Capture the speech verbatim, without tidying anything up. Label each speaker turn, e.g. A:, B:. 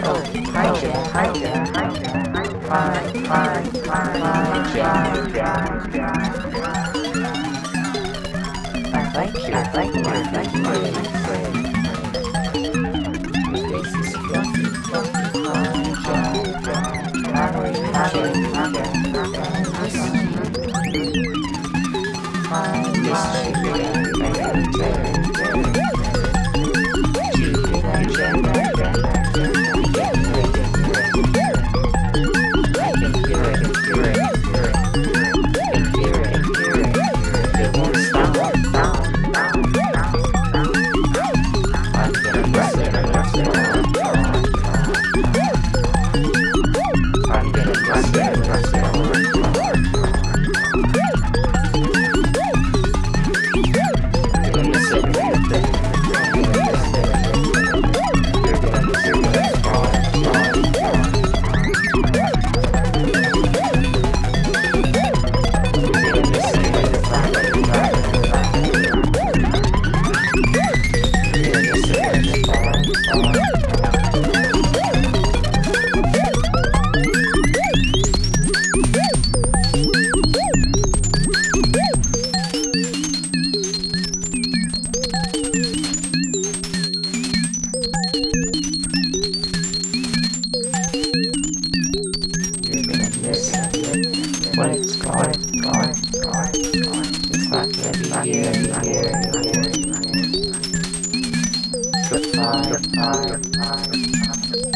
A: Oh, hi Jack, hi Jack, hi Jack, hi, hi, hi, hi Jack. I like your, I like your, I like your Your face is fluffy, fluffy, hi Jack. How are you, Jack? I miss you. I miss you, Jack. I miss you. What's going, going, going, going? It's not gonna be here, here, here. Goodbye, goodbye, goodbye.